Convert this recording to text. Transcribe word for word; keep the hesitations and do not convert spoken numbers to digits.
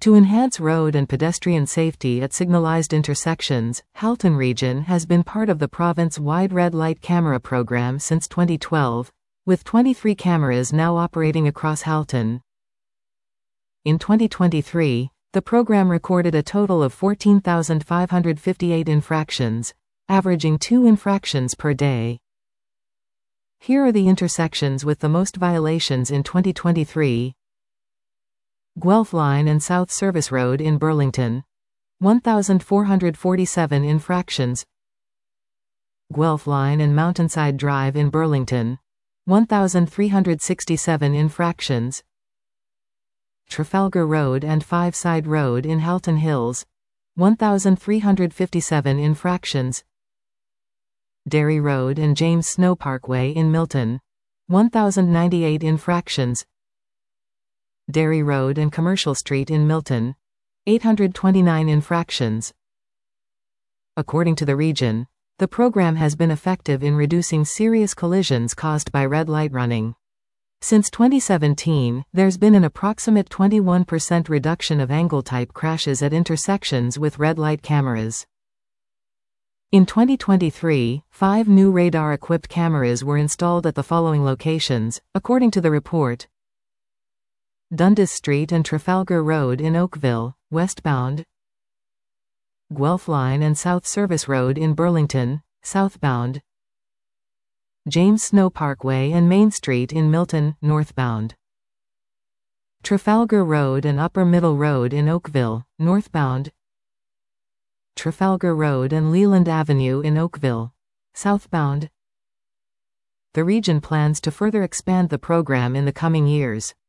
To enhance road and pedestrian safety at signalized intersections, Halton Region has been part of the province-wide red light camera program since twenty twelve, with twenty-three cameras now operating across Halton. In twenty twenty-three, the program recorded a total of fourteen thousand five hundred fifty-eight infractions, averaging two infractions per day. Here are the intersections with the most violations in twenty twenty-three. Guelph Line and South Service Road in Burlington, one thousand four hundred forty-seven infractions. Guelph Line and Mountainside Drive in Burlington, one thousand three hundred sixty-seven infractions. Trafalgar Road and Five Side Road in Halton Hills, one thousand three hundred fifty-seven infractions. Derry Road and James Snow Parkway in Milton, one thousand ninety-eight infractions. Derry Road and Commercial Street in Milton, eight hundred twenty-nine infractions. According to the region, the program has been effective in reducing serious collisions caused by red light running. Since twenty seventeen, there's been an approximate twenty-one percent reduction of angle-type crashes at intersections with red light cameras. In twenty twenty-three, five new radar-equipped cameras were installed at the following locations, according to the report: Dundas Street and Trafalgar Road in Oakville, westbound. Guelph Line and South Service Road in Burlington, southbound. James Snow Parkway and Main Street in Milton, northbound. Trafalgar Road and Upper Middle Road in Oakville, northbound. Trafalgar Road and Leland Avenue in Oakville, southbound. The region plans to further expand the program in the coming years.